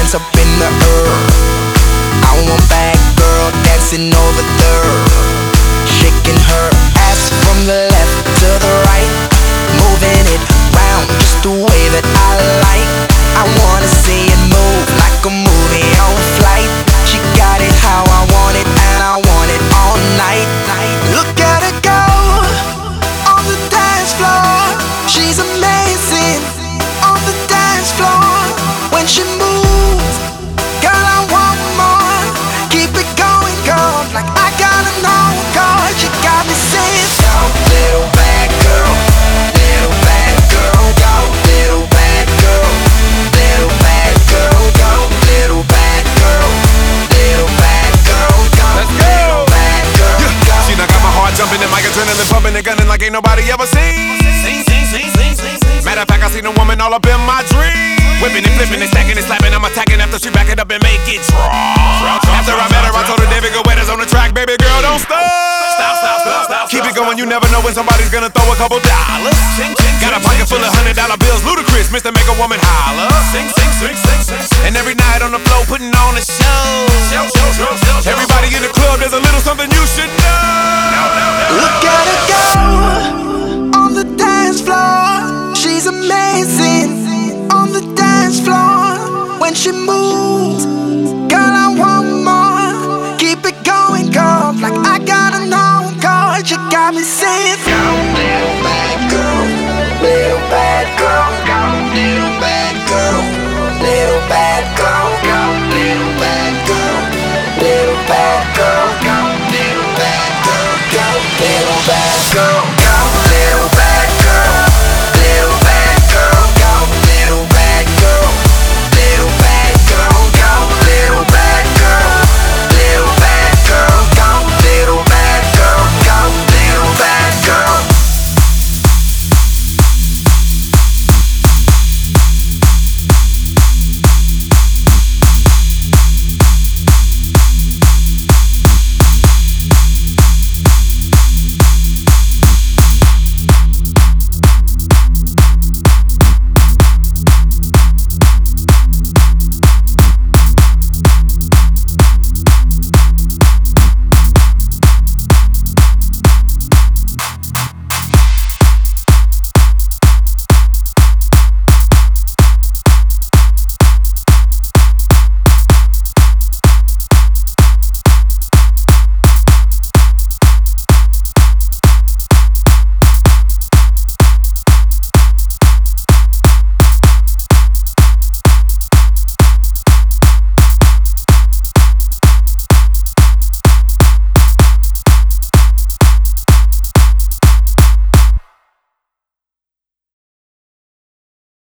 hands up in the air. I want bad girl dancing over there, shaking her ass from the left to the right, moving it round just the way that I like. I wanna see it move like a movie on flight. She got it how I want it, and I want it all night. Look at her go on the dance floor. She's amazing on the dance floor. When she moves, girl, I want more. Keep it going, girl, like I gotta know, girl. You got me saying, go, little bad girl, little bad girl, go, little bad girl, little bad girl, go, little bad girl, little bad girl, go. Let's go. Little bad girl, go. She done got my heart jumping and my adrenaline pumping and gunning like ain't nobody ever seen. Matter of fact, I seen a woman all up in my dreams, whipping and flipping and stacking and slapping. I'm attacking after she back it up and make it drop. After I met her, I told her David Guetta's on the track. Baby girl, don't stop. Keep it going, you never know when somebody's gonna throw a couple dollars. Got a pocket full of $100 bills, ludicrous, Mr. Make a Woman holler. And every night on the floor, putting on a show. Everybody in the club, there's a little something you should know. Look at her go on the dance floor. She's amazing on the dance floor. When she moves,